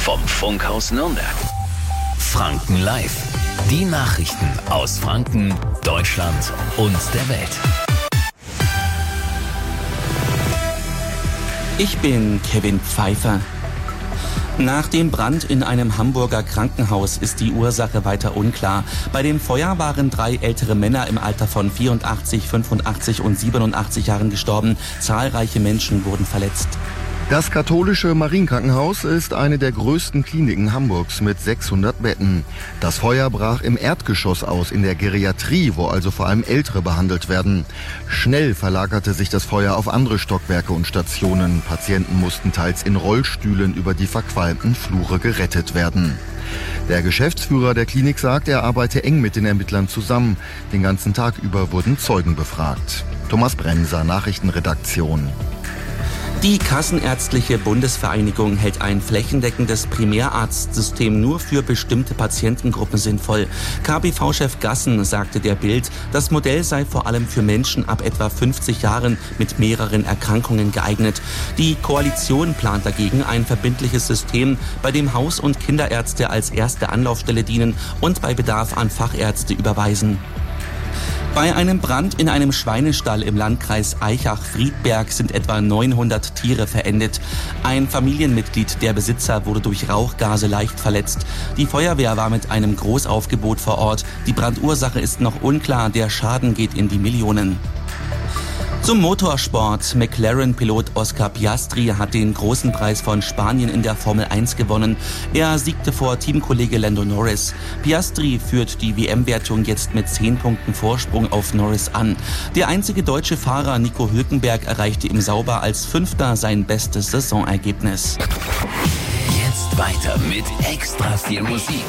vom Funkhaus Nürnberg. Franken Live. Die Nachrichten aus Franken, Deutschland und der Welt. Ich bin Kevin Pfeiffer. Nach dem Brand in einem Hamburger Krankenhaus ist die Ursache weiter unklar. Bei dem Feuer waren 3 ältere Männer im Alter von 84, 85 und 87 Jahren gestorben. Zahlreiche Menschen wurden verletzt. Das katholische Marienkrankenhaus ist eine der größten Kliniken Hamburgs mit 600 Betten. Das Feuer brach im Erdgeschoss aus, in der Geriatrie, wo also vor allem Ältere behandelt werden. Schnell verlagerte sich das Feuer auf andere Stockwerke und Stationen. Patienten mussten teils in Rollstühlen über die verqualmten Flure gerettet werden. Der Geschäftsführer der Klinik sagt, er arbeite eng mit den Ermittlern zusammen. Den ganzen Tag über wurden Zeugen befragt. Thomas Bremser, Nachrichtenredaktion. Die Kassenärztliche Bundesvereinigung hält ein flächendeckendes Primärarztsystem nur für bestimmte Patientengruppen sinnvoll. KBV-Chef Gassen sagte der Bild, das Modell sei vor allem für Menschen ab etwa 50 Jahren mit mehreren Erkrankungen geeignet. Die Koalition plant dagegen ein verbindliches System, bei dem Haus- und Kinderärzte als erste Anlaufstelle dienen und bei Bedarf an Fachärzte überweisen. Bei einem Brand in einem Schweinestall im Landkreis Aichach-Friedberg sind etwa 900 Tiere verendet. Ein Familienmitglied der Besitzer wurde durch Rauchgase leicht verletzt. Die Feuerwehr war mit einem Großaufgebot vor Ort. Die Brandursache ist noch unklar, der Schaden geht in die Millionen. Zum Motorsport. McLaren-Pilot Oscar Piastri hat den großen Preis von Spanien in der Formel 1 gewonnen. Er siegte vor Teamkollege Lando Norris. Piastri führt die WM-Wertung jetzt mit 10 Punkten Vorsprung auf Norris an. Der einzige deutsche Fahrer Nico Hülkenberg erreichte im Sauber als Fünfter sein bestes Saisonergebnis. Jetzt weiter mit extra viel Musik.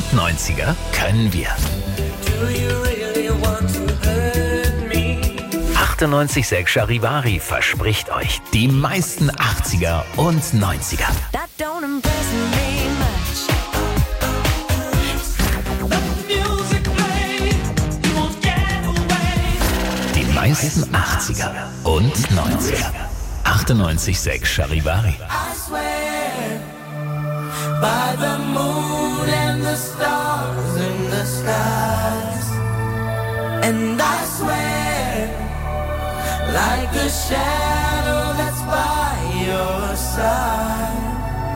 90er können wir. 98,6 Charivari verspricht euch die meisten 80er und 90er. Die meisten 80er und 90er. 98,6 Charivari. By the moon and the stars in the skies, and I swear, like a shadow that's by your side.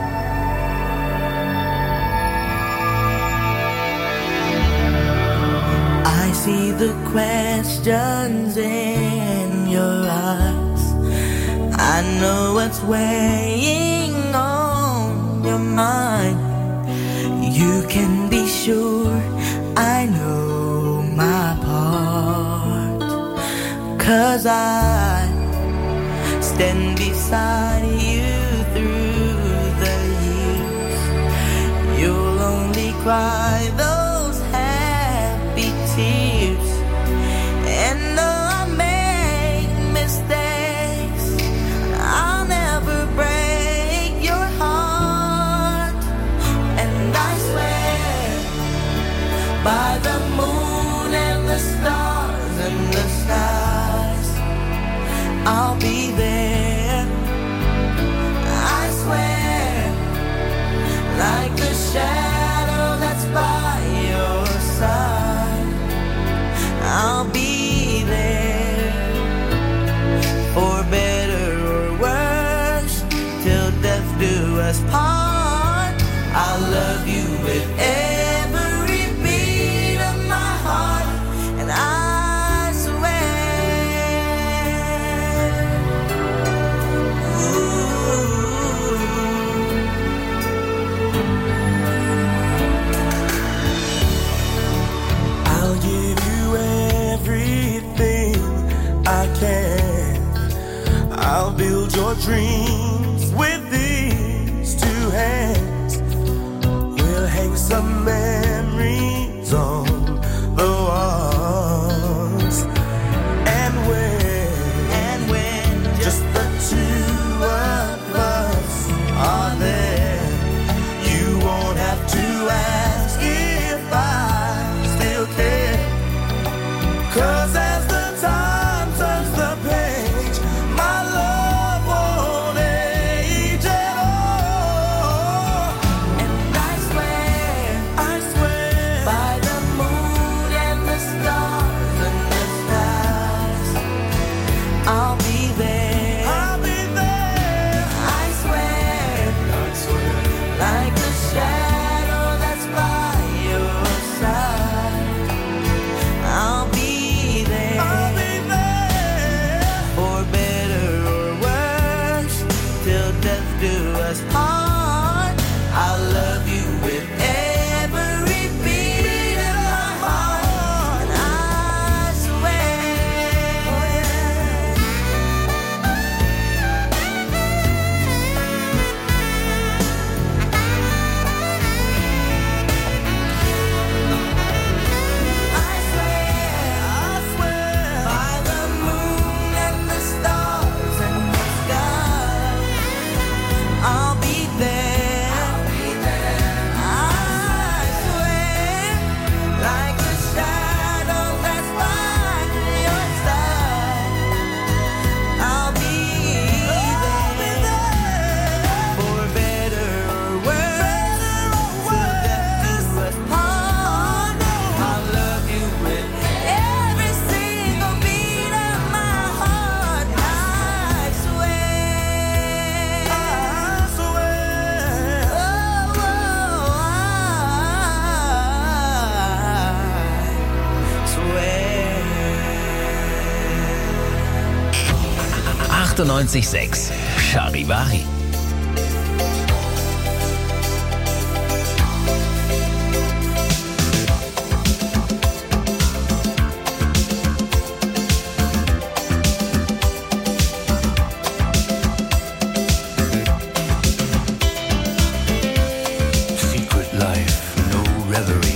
I see the questions in your eyes. I know what's weighing on your mind. You can be sure I know my part, 'cause I stand beside you through the years. You'll only cry those happy tears, and though I make mistakes, I'll never break your heart. And I swear, by the moon and the stars and the skies, I'll be there. I swear, like the shadow that's by your side, I'll be there. For better or worse, till death do us part. I'll love you with every beat of my heart, and I swear. I'll give you everything I can. I'll build your dreams with these two hands. We'll hang some memories on the walls. And when just the two of us are there, you won't have to ask if I still care. 'Cause as the time turns the page, my love won't age at all. And I swear, by the moon and the stars and the skies, I'll be there. I'll be there. I swear, like the shadow that's by your side, I'll be there. I'll be there. For better or worse, till death do us part. I'll love you with every beat of my heart. I swear. I swear, by the moon and the stars and the sky, I'll be there. I swear, like a shadow that's by your side, I'll be there. For better or worse, till death do us part. I'll love you with every single beat of my heart. I swear. I swear. I swear. 98,6 Charivari. Secret life, no reverie.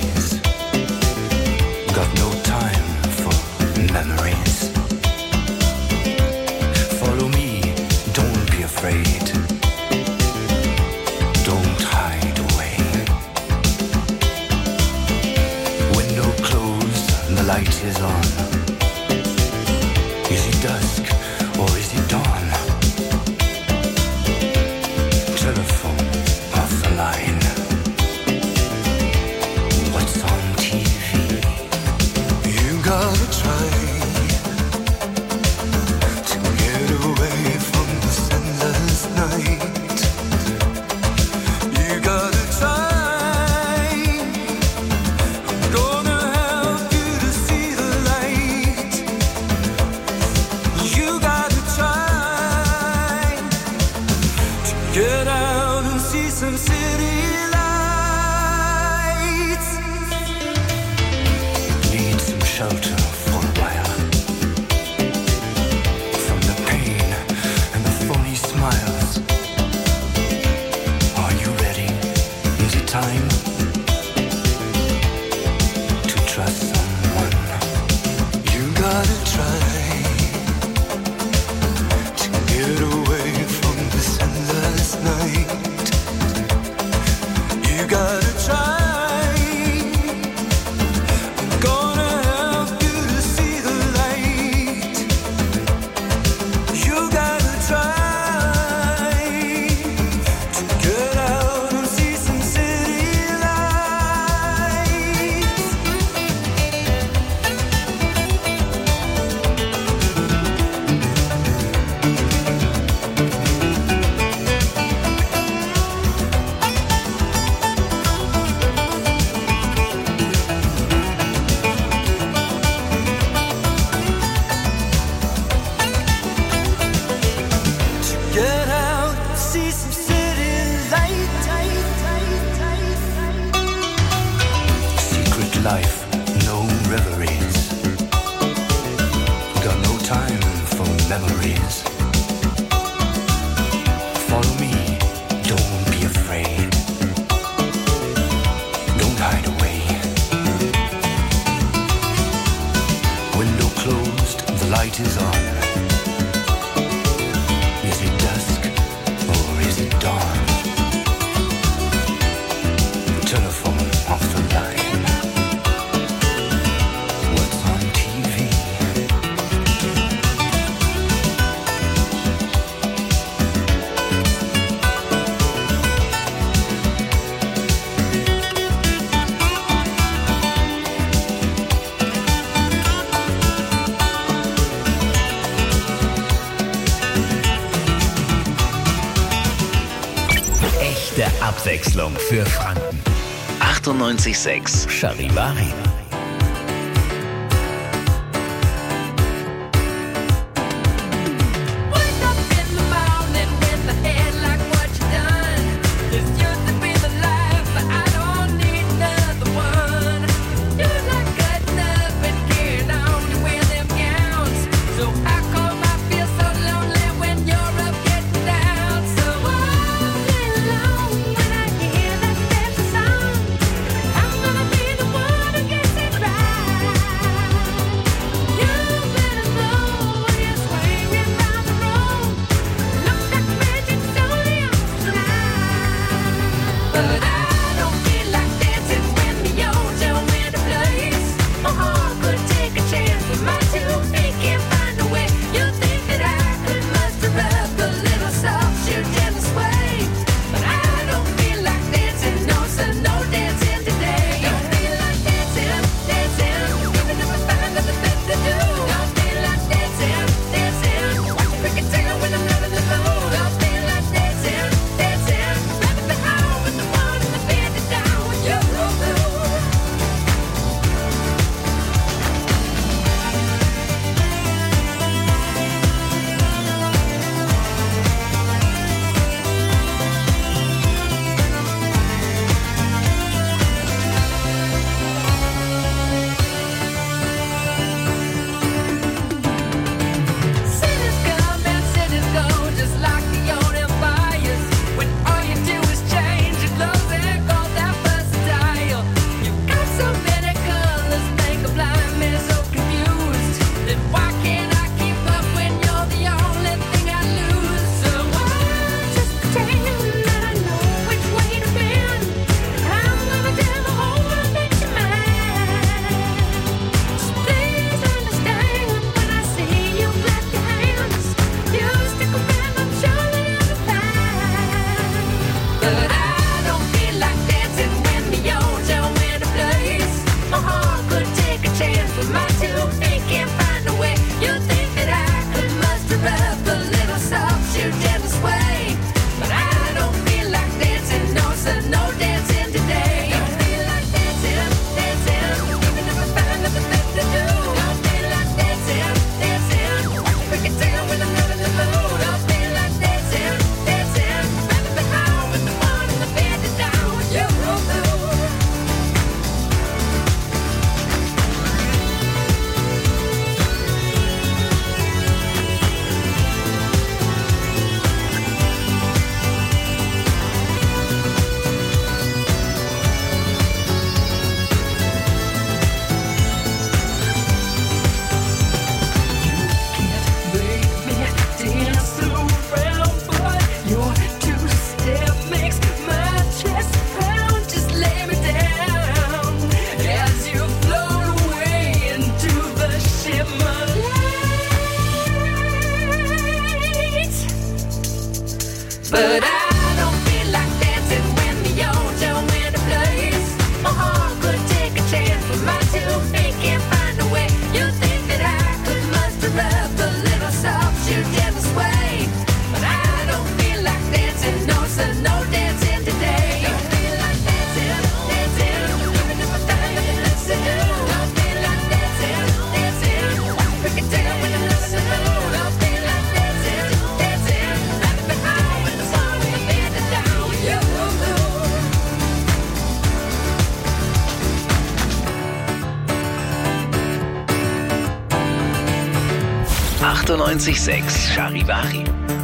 life, no reveries. Got no time for memories. Follow me, don't be afraid. Don't hide away. Window closed, the light is on. Is it dusk or is it dawn? Telephone off the line. What's on TV? Echte Abwechslung für Franken. 98,6 Charivari. 98.6 Charivari.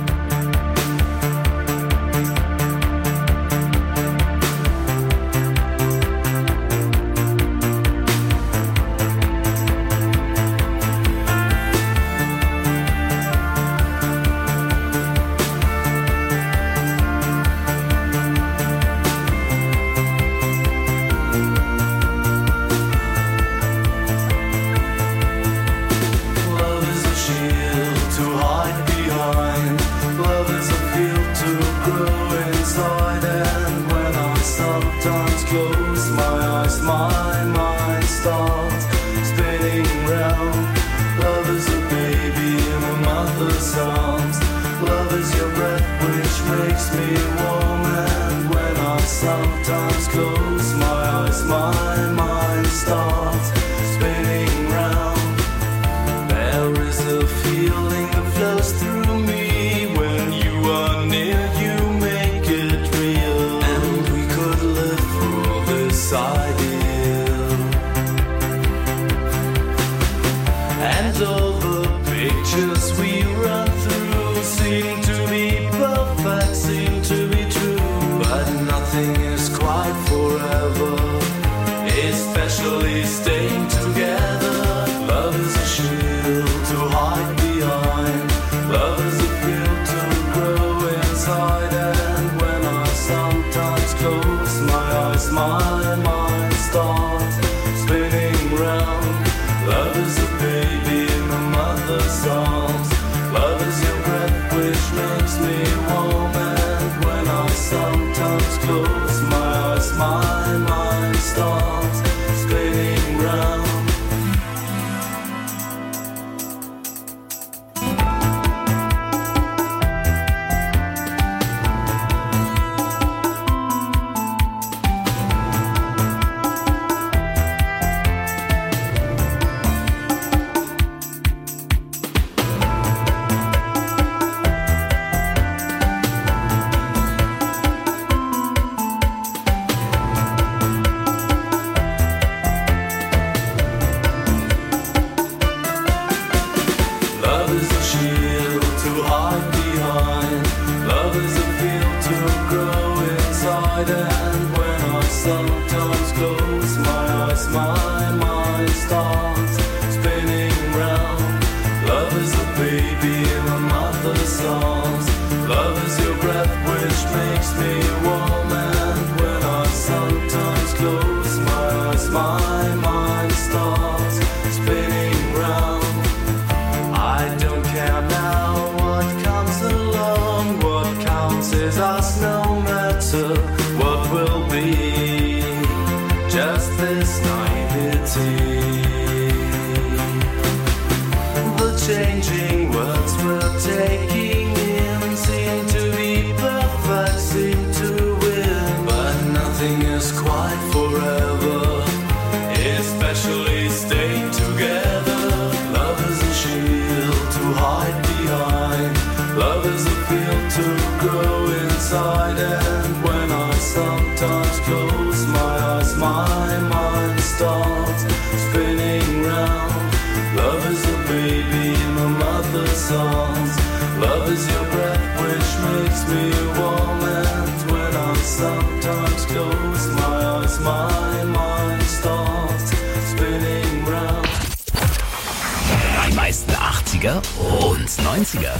Und 90er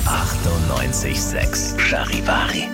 98.6 Charivari.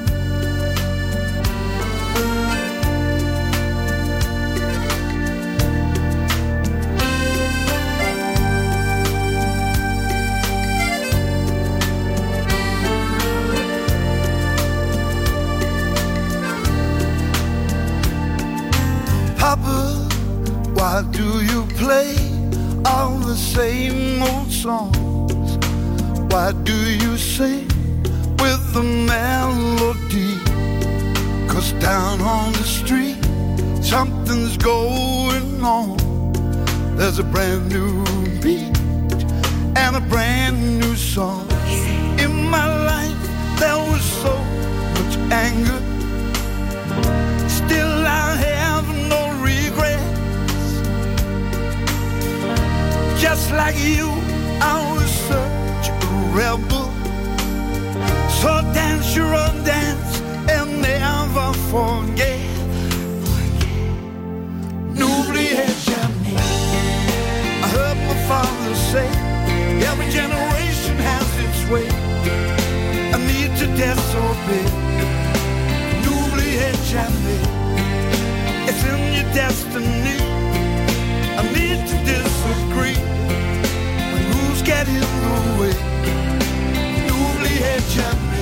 Papa, why do you play all the same old songs? Why do you sing with the melody? 'Cause down on the street something's going on. There's a brand new beat and a brand new song. In my life there was so much anger, still I have no regrets. Just like you, I was such a way. I need to disobey. N'oubliez jamais, it's in your destiny. I need to disagree when rules get in the way. N'oubliez jamais.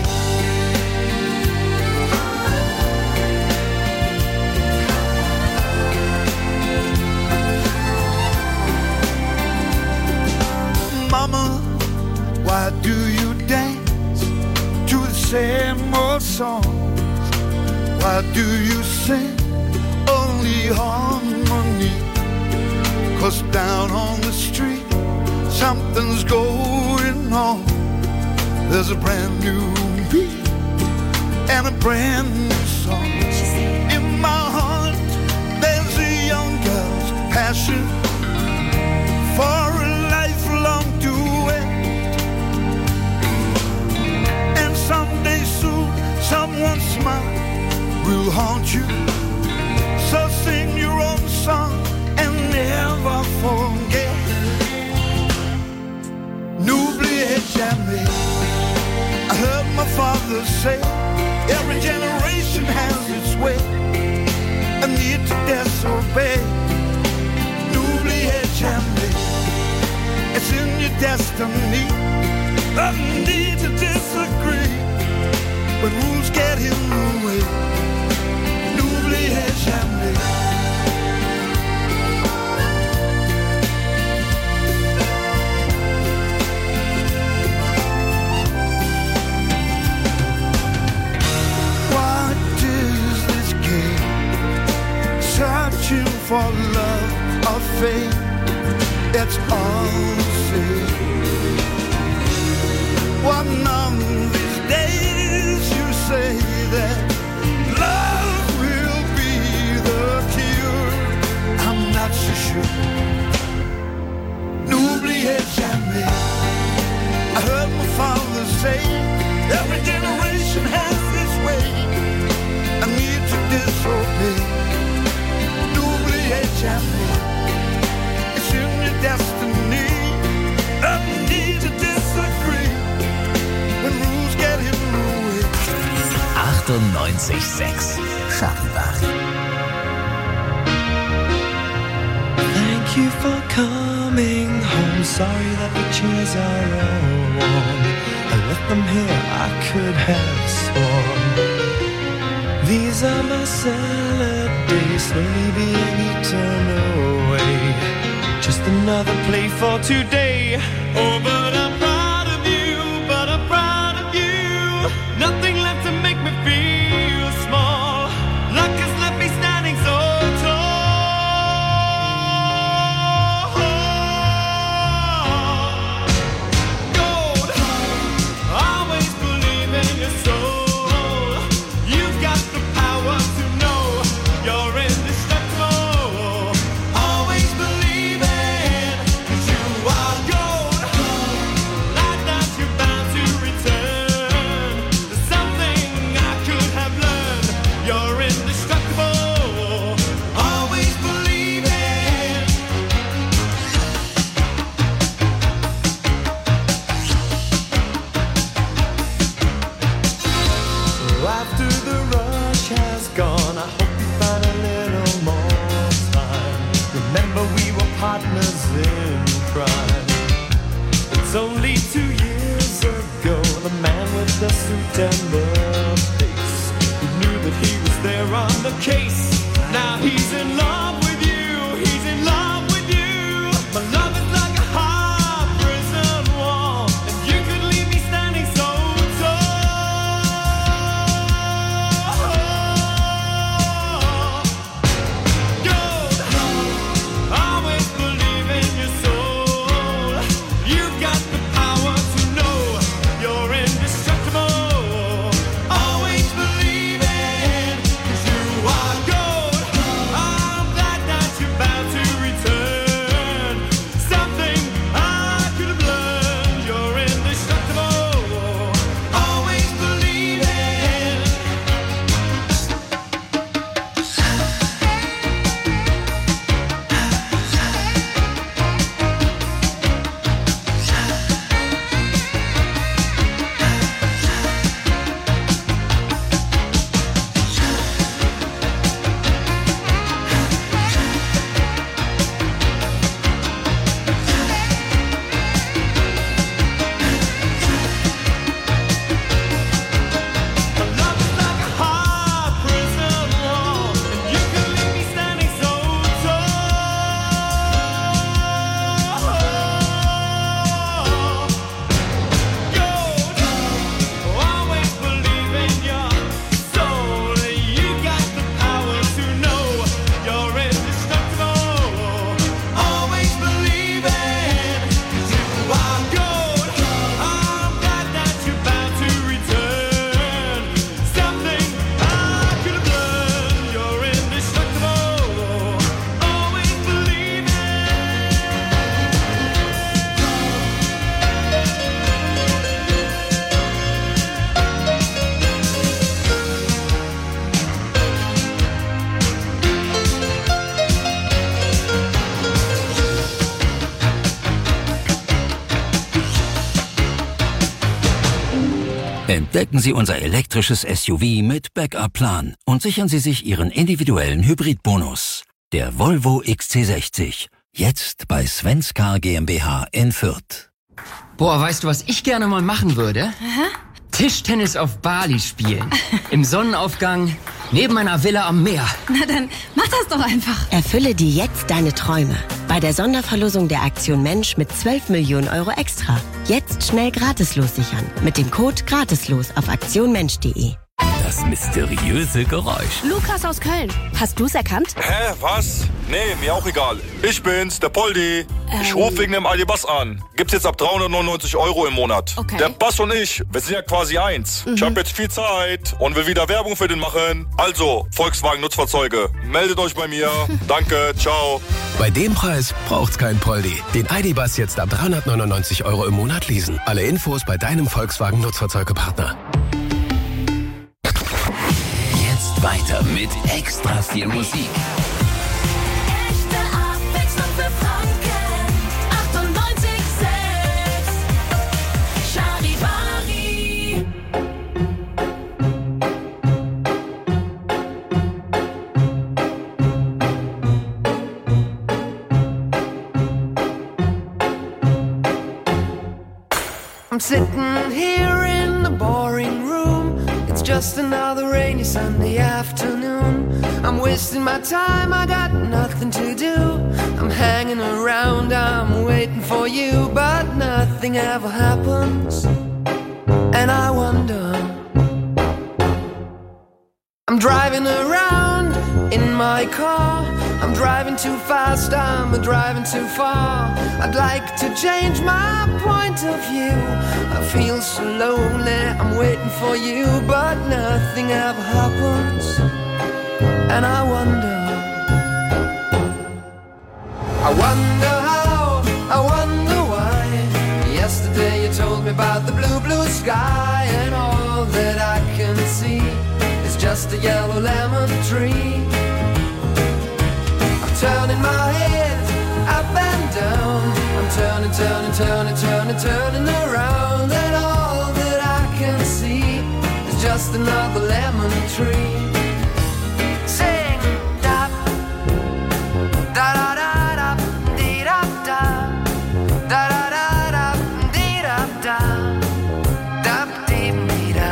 Mama, why do you dance to the same old songs? Why do you sing only harmony? 'Cause down on the street something's going on. There's a brand new beat and a brand new song. In my heart there's a young girl's passion for a lifelong duet. And someday soon someone's smile will haunt you. So sing your own song and never forget. N'oubliez jamais. I heard my father say, every generation has its way. I need to disobey. N'oubliez jamais. It's in your destiny. I need to disagree when rules get in the way. N'oubliez jamais. What is this game? Searching for love or fate. It's all the same. One of these days you say that love will be the cure. I'm not so sure. N'oubliez jamais. I heard my father say, every generation has its way. I need to disobey. N'oubliez jamais. It's in your destiny. I need to disagree when rules get in the way. 98.6 Charivari. Thank you for coming home. Sorry that the chairs are all warm. I left them here, I could have sworn. These are my salad days, slowly being eaten away. Just another play for today. Oh, but I'm proud of you, but I'm proud of you. Nothing left to make me feel small. Luck has left me standing so tall. Gold, always believe in your soul. You've got the power to know you're indestructible. Always believe it, 'cause you are gold. Like that you're bound to return. There's something I could have learned. You're indestructible. Always believe it. After the rush has gone, I hope you find a little more time. Remember we were partners in crime. It's only 2 years ago, the man with the suit and the face, who knew that he was there on the case. Now he's in love with you, he's in love with you. My love is like a hard prison wall, and you could leave me standing so tall. Gold, always believe in your soul. You've got the power to know you're indestructible. Always believe it, 'cause you are gold. Entdecken Sie unser elektrisches SUV mit Backup-Plan und sichern Sie sich Ihren individuellen Hybridbonus. Der Volvo XC60. Jetzt bei Svenskar GmbH in Fürth. Boah, weißt du, was ich gerne mal machen würde? Aha. Tischtennis auf Bali spielen. Im Sonnenaufgang, neben einer Villa am Meer. Na dann, mach das doch einfach. Erfülle dir jetzt deine Träume. Bei der Sonderverlosung der Aktion Mensch mit 12 Millionen Euro extra. Jetzt schnell gratislos sichern. Mit dem Code GRATISLOS auf aktionmensch.de. Das mysteriöse Geräusch. Lukas aus Köln. Hast du's erkannt? Hä, was? Nee, mir auch egal. Ich bin's, der Poldi. Ich rufe wegen dem ID-Bus an. Gibt's jetzt ab 399 € im Monat. Okay. Der Bus und ich, wir sind ja quasi eins. Ich habe jetzt viel Zeit und will wieder Werbung für den machen. Also, Volkswagen Nutzfahrzeuge, meldet euch bei mir. Danke, ciao. Bei dem Preis braucht's kein Poldi. Den ID-Bus jetzt ab 399 € im Monat leasen. Alle Infos bei deinem Volkswagen Nutzfahrzeugepartner. Weiter mit extra viel Musik. Echte Abwechslung für Franken. 98,6 Charivari. I'm sitting here in the boring room. It's just another rainy Sunday afternoon. I'm wasting my time, I got nothing to do. I'm hanging around, I'm waiting for you, but nothing ever happens. And I wonder, I'm driving around in my car. I'm driving too fast, I'm driving too far. I'd like to change my point of view. I feel so lonely, I'm waiting for you, but nothing ever happens. And I wonder how, I wonder why. Yesterday you told me about the blue, blue sky, and all that I can see is just a yellow lemon tree. Turning my head up and down. I'm turning, turning, turning, turning, turning around. And all that I can see is just another lemon tree. Sing, da, da da da da, dee da da, da da da da, dee da da, da dee dee da.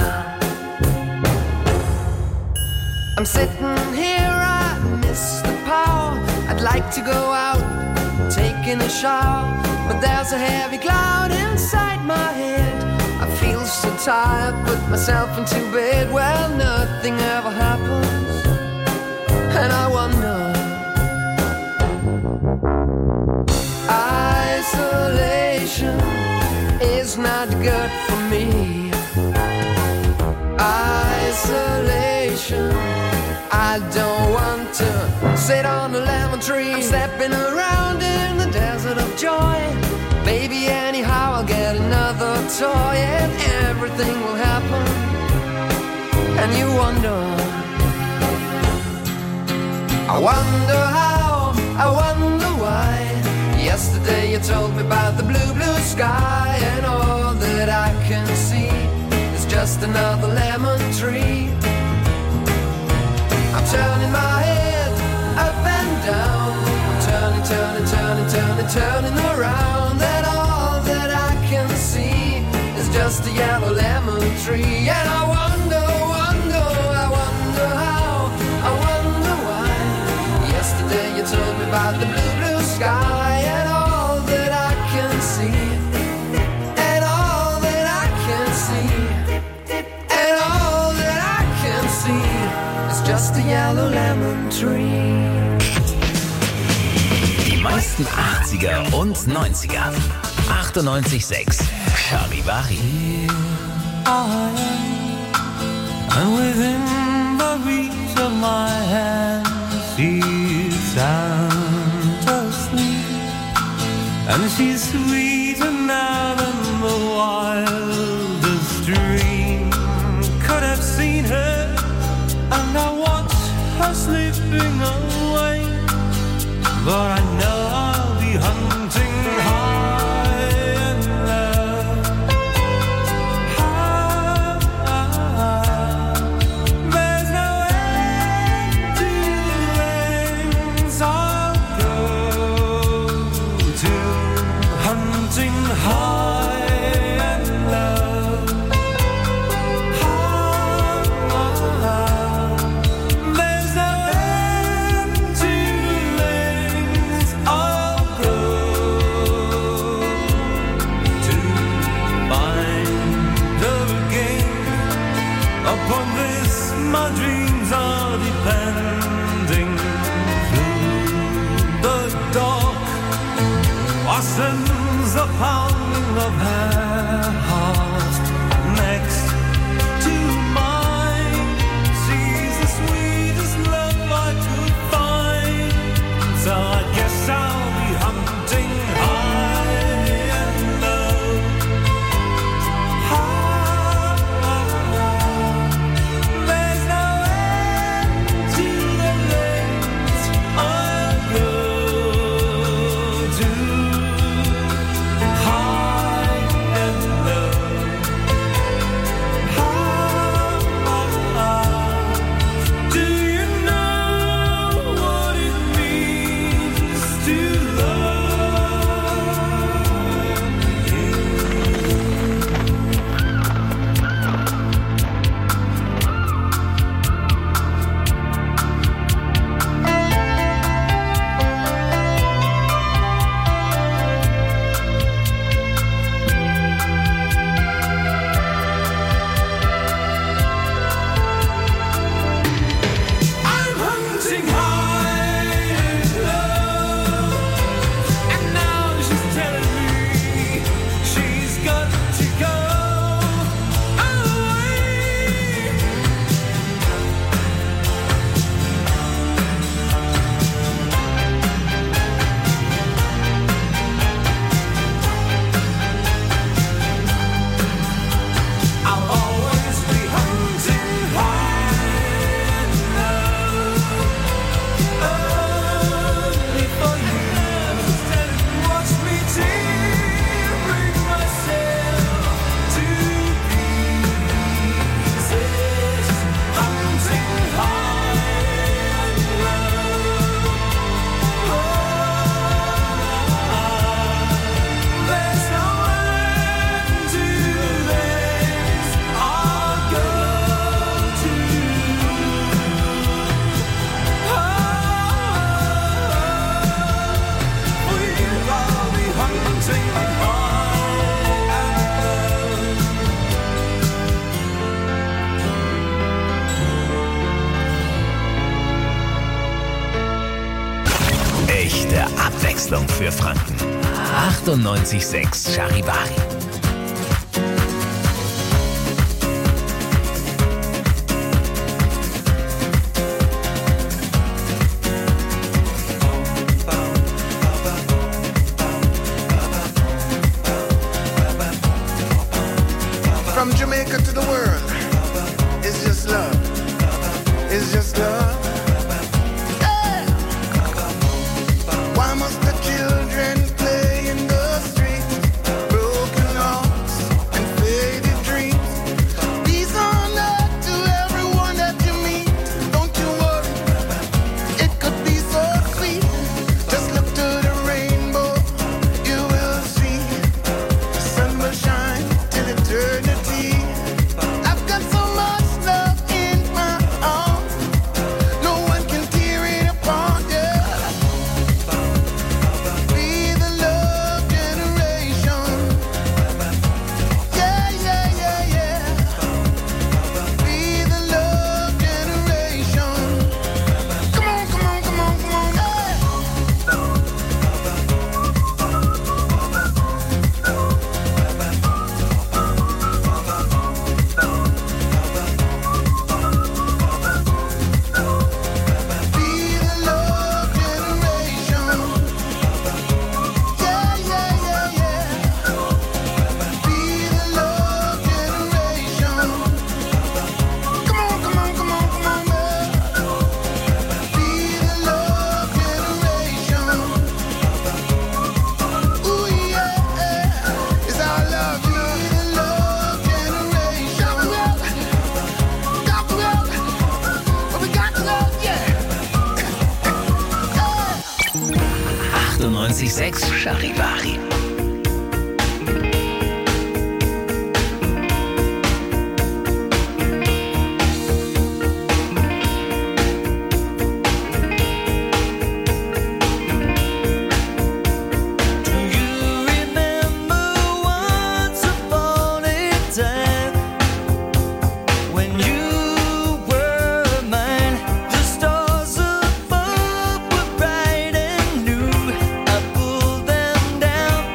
I'm sitting here, I miss the power. I'd like to go out, taking a shower, but there's a heavy cloud inside my head. I feel so tired, put myself into bed. Well, nothing ever happens, and I wonder. Isolation is not good for me. Isolation, I don't want to sit on a lemon tree. I'm stepping around in the desert of joy. Baby, anyhow, I'll get another toy, and everything will happen. And you wonder, I wonder how, I wonder why. Yesterday you told me about the blue, blue sky, and all that I can see is just another lemon tree. I'm turning my head up and down. I'm turning, turning, turning, turning, turning around. And all that I can see is just a yellow lemon tree. And I wonder, wonder, I wonder how, I wonder why. Yesterday you told me about the blue, blue sky, and all that I can see, and all that I can see, and all that I can see is just a yellow lemon tree. Die meisten 80er und 90er. 98,6 Charivari. And within the reach of my hand, she's sound asleep, and she's sweeter now than the wildest dream could have seen her. And I watch her slipping away, but I know I'll be hunting high and low. How Abwechslung für Franken. 98,6 Charivari. From Jamaica to the world, it's just love. It's just love. Yeah. Why must the children play in the streets? Broken hearts and faded dreams. Peace on earth to everyone that you meet. Don't you worry, it could be so sweet. Just look to the rainbow, you will see. The sun will shine till eternity. I've got so much love in my arms. No one can tear it apart, yeah. Be the love generation. Yeah, yeah, yeah, yeah. Be the love generation. Come on, come on, come on, come on, yeah. Be the love generation. Yeah, yeah, yeah, yeah. Be the love generation. Come on, come on, come on, come on, man. Be the love generation. Ooh, yeah, it's our love. Be the love generation. Got the love, but we got the love, yeah. 98,6 Charivari. Once upon a time, when you were mine, the stars above were bright and new. I pulled them down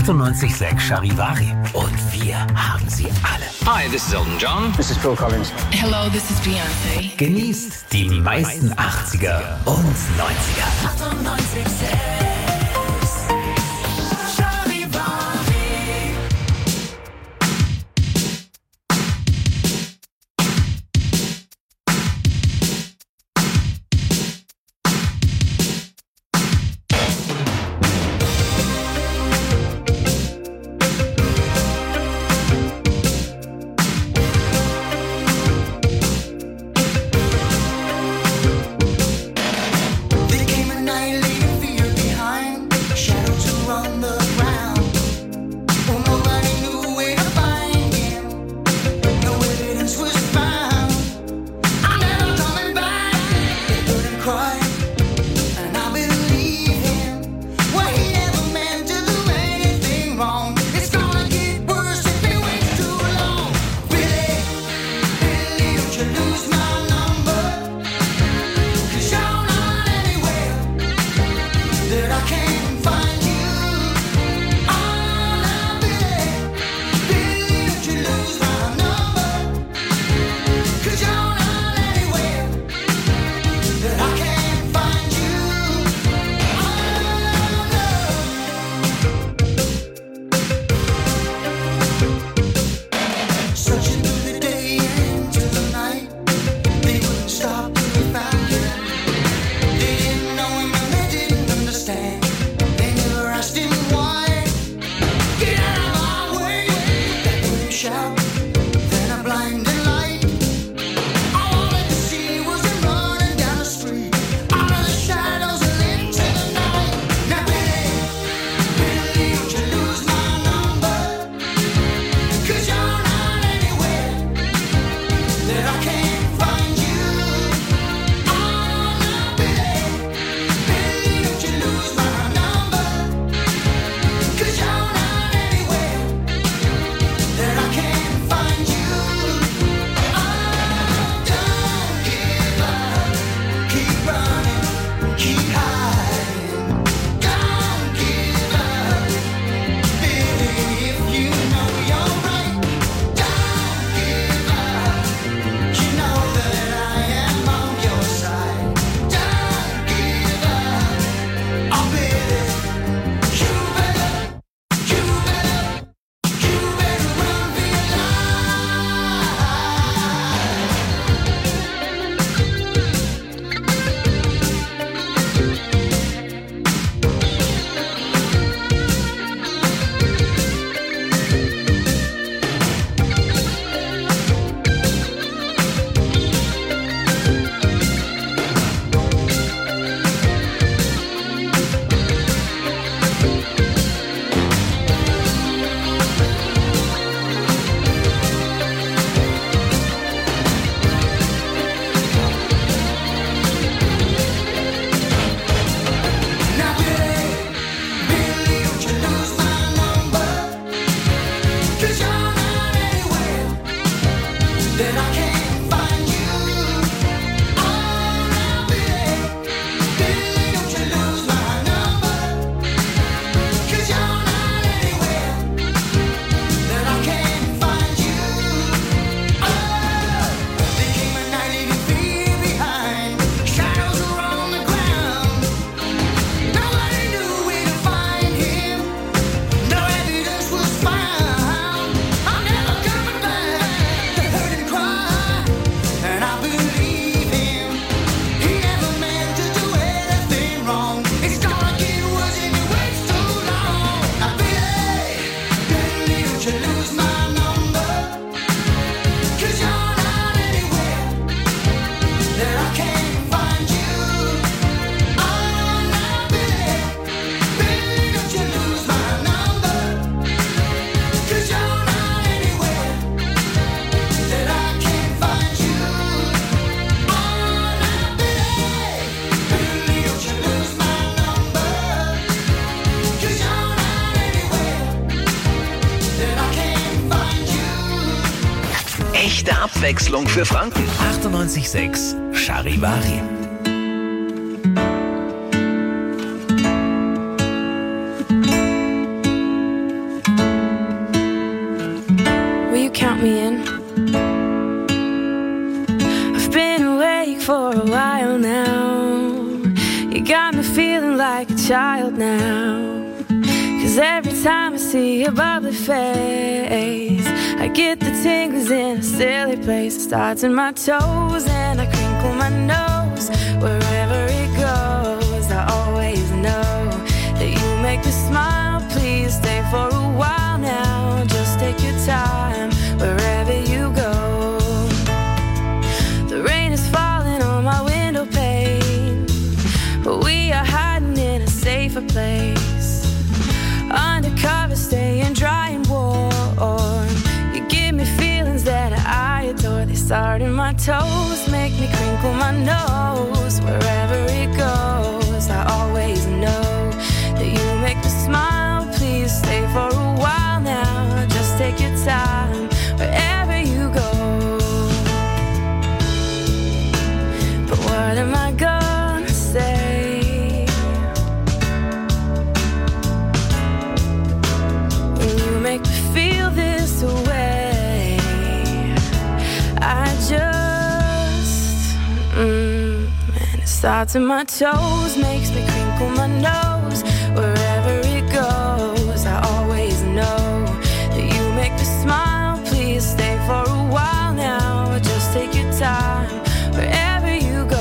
98.6 Charivari. Und wir haben sie alle. Hi, this is Elton John. This is Phil Collins. Hello, this is Beyoncé. Genießt die meisten 80er und 90er. 98.6 Echte Abwechslung für Franken. 98.6 Charivari. count me in. I've been awake for a while now. You got me feeling like a child now. 'Cause every time I see your bubbly face, I get the tingles in a silly place. It starts in my toes and I crinkle my nose. Wherever it goes, I always know that you make me smile. Please stay for a while now. Just take your time wherever you go. The rain is falling on my window pane, but we are hiding in a safer place. Undercover, staying dry and warm. You give me feelings that I adore. They start in my toes, make me crinkle my nose. Wherever it goes, I always know that you make me smile. Please stay for a while now. Just take your time wherever you go. But what am I gonna say? Make me feel this way. I just and it starts in my toes, makes me crinkle my nose. Wherever it goes, I always know that you make me smile. Please stay for a while now. Just take your time wherever you go.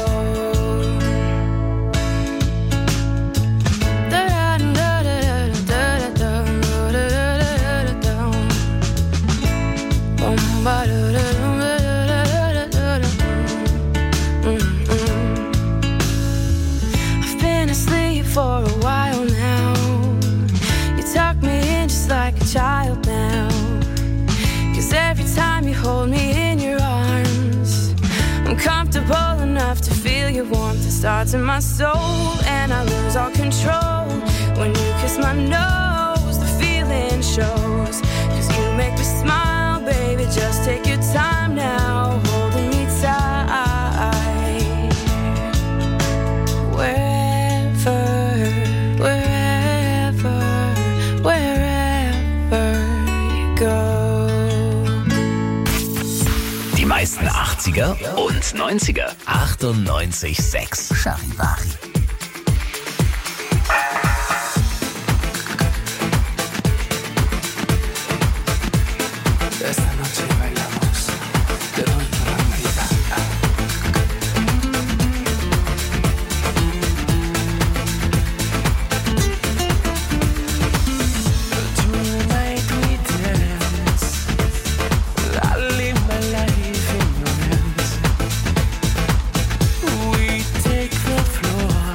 I've been asleep for a while now. You tuck me in just like a child now. 'Cause every time you hold me in your arms, I'm comfortable enough to feel your warmth. It starts in my soul and I lose all control. When you kiss my nose, the feeling shows. 'Cause you make me smile, baby, just take your time now, holding me tight. Wherever you go. Die meisten 80er und 90er. 98,6. Charivari. Esta noche bailamos, te doy toda la vida. Tonight we dance, I live my life in your hands. We take the floor.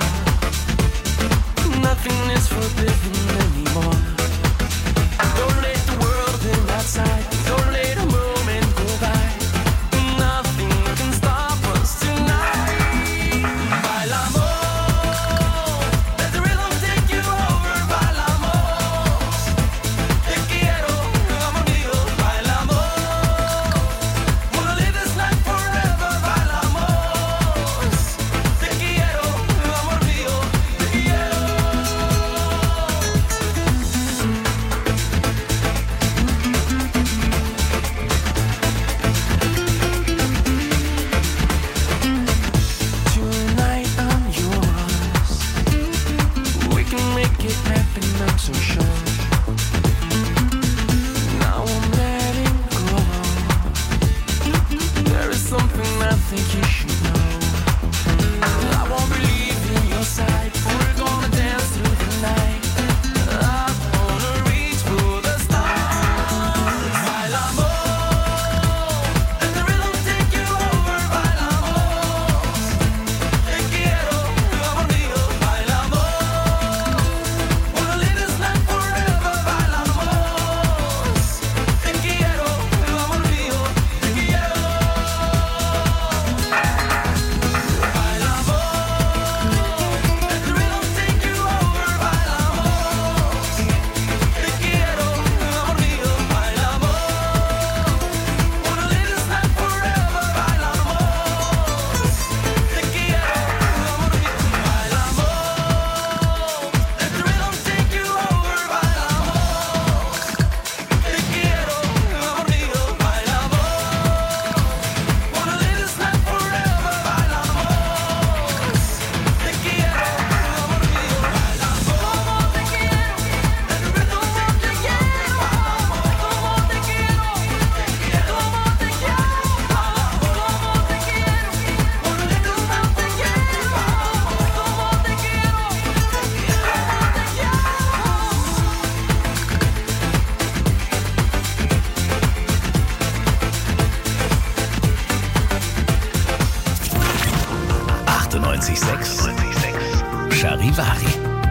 98.6 Charivari.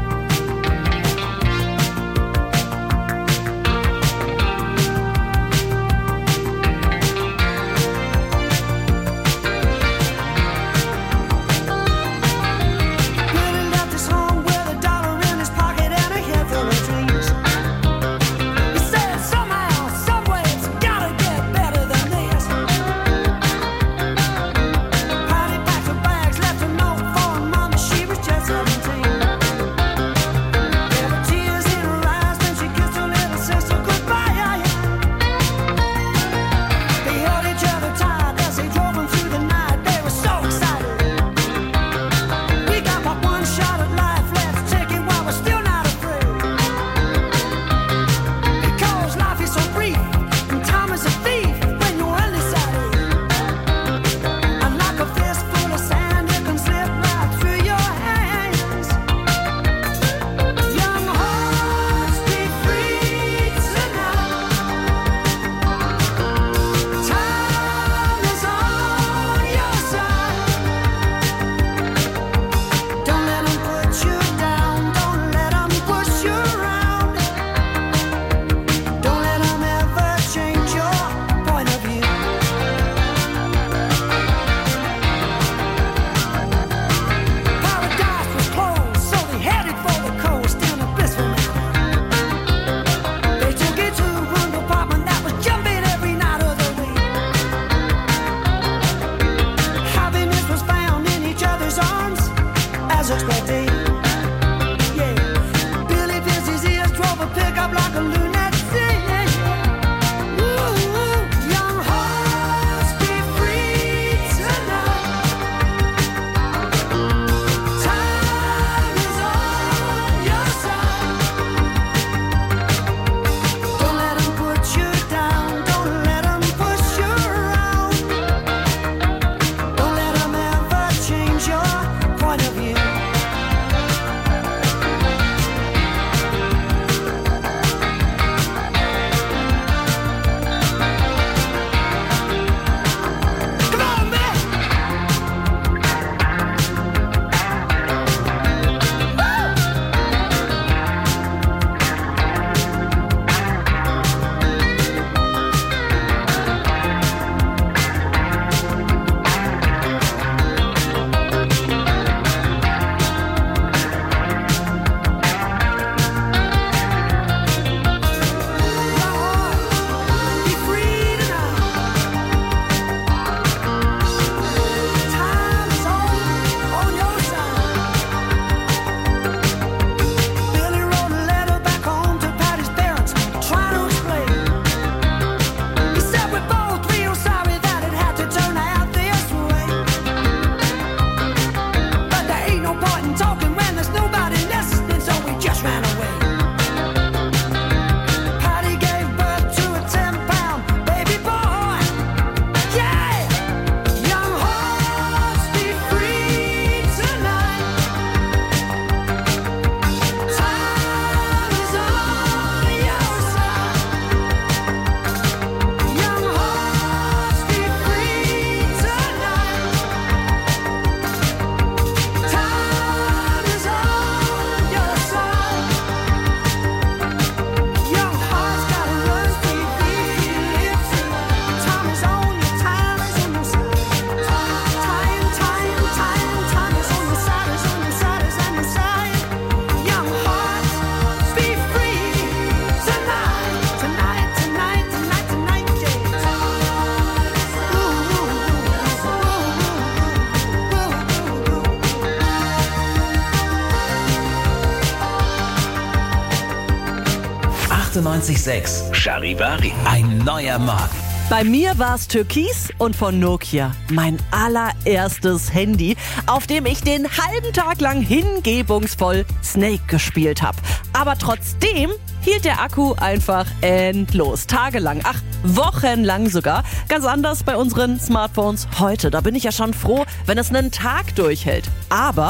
Charivari. Ein neuer Morgen. Bei mir war es Türkis und von Nokia. Mein allererstes Handy, auf dem ich den halben Tag lang hingebungsvoll Snake gespielt habe. Aber trotzdem hielt der Akku einfach endlos. Tagelang, wochenlang sogar. Ganz anders bei unseren Smartphones heute. Da bin ich ja schon froh, wenn es einen Tag durchhält. Aber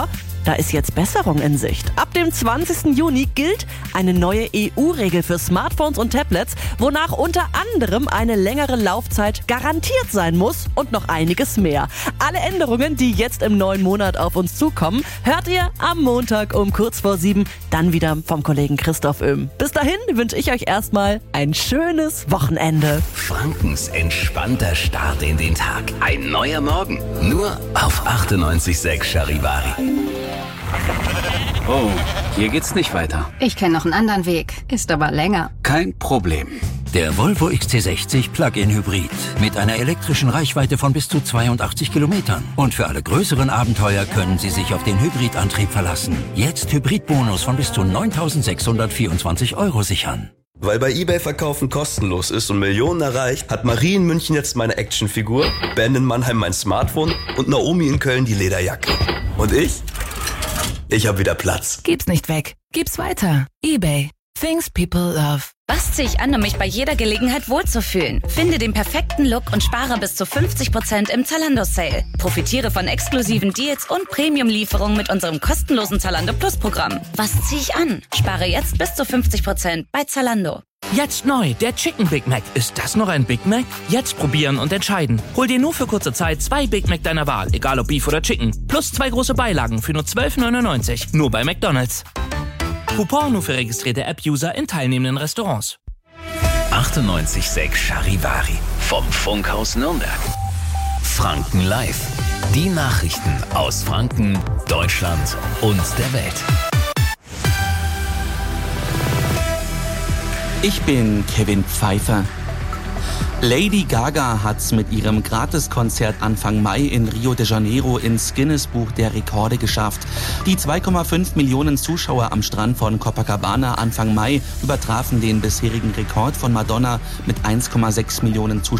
Da ist jetzt Besserung in Sicht. Ab dem 20. Juni gilt eine neue EU-Regel für Smartphones und Tablets, wonach unter anderem eine längere Laufzeit garantiert sein muss und noch einiges mehr. Alle Änderungen, die jetzt im neuen Monat auf uns zukommen, hört ihr am Montag um kurz vor 7 dann wieder vom Kollegen Christoph Öhm. Bis dahin wünsche ich euch erstmal ein schönes Wochenende. Frankens entspannter Start in den Tag. Ein neuer Morgen. Nur auf 98.6 Charivari. Oh, hier geht's nicht weiter. Ich kenne noch einen anderen Weg, ist aber länger. Kein Problem. Der Volvo XC60 Plug-in Hybrid mit einer elektrischen Reichweite von bis zu 82 Kilometern. Und für alle größeren Abenteuer können Sie sich auf den Hybridantrieb verlassen. Jetzt Hybridbonus von bis zu 9.624 € sichern. Weil bei eBay Verkaufen kostenlos ist und Millionen erreicht, hat Marie in München jetzt meine Actionfigur, Ben in Mannheim mein Smartphone und Naomi in Köln die Lederjacke. Und ich? Ich hab wieder Platz. Gib's nicht weg. Gib's weiter. eBay. Things people love. Was ziehe ich an, um mich bei jeder Gelegenheit wohlzufühlen? Finde den perfekten Look und spare bis zu 50% im Zalando-Sale. Profitiere von exklusiven Deals und Premium-Lieferungen mit unserem kostenlosen Zalando Plus-Programm. Was ziehe ich an? Spare jetzt bis zu 50% bei Zalando. Jetzt neu, der Chicken Big Mac. Ist das noch ein Big Mac? Jetzt probieren und entscheiden. Hol dir nur für kurze Zeit 2 Big Mac deiner Wahl, egal ob Beef oder Chicken. Plus 2 große Beilagen für nur 12,99. Nur bei McDonald's. Coupon nur für registrierte App-User in teilnehmenden Restaurants. 98.6 Charivari. Vom Funkhaus Nürnberg. Franken Live. Die Nachrichten aus Franken, Deutschland und der Welt. Ich bin Kevin Pfeiffer. Lady Gaga hat's mit ihrem Gratiskonzert Anfang Mai in Rio de Janeiro ins Guinness-Buch der Rekorde geschafft. Die 2,5 Millionen Zuschauer am Strand von Copacabana Anfang Mai übertrafen den bisherigen Rekord von Madonna mit 1,6 Millionen Zuschauern.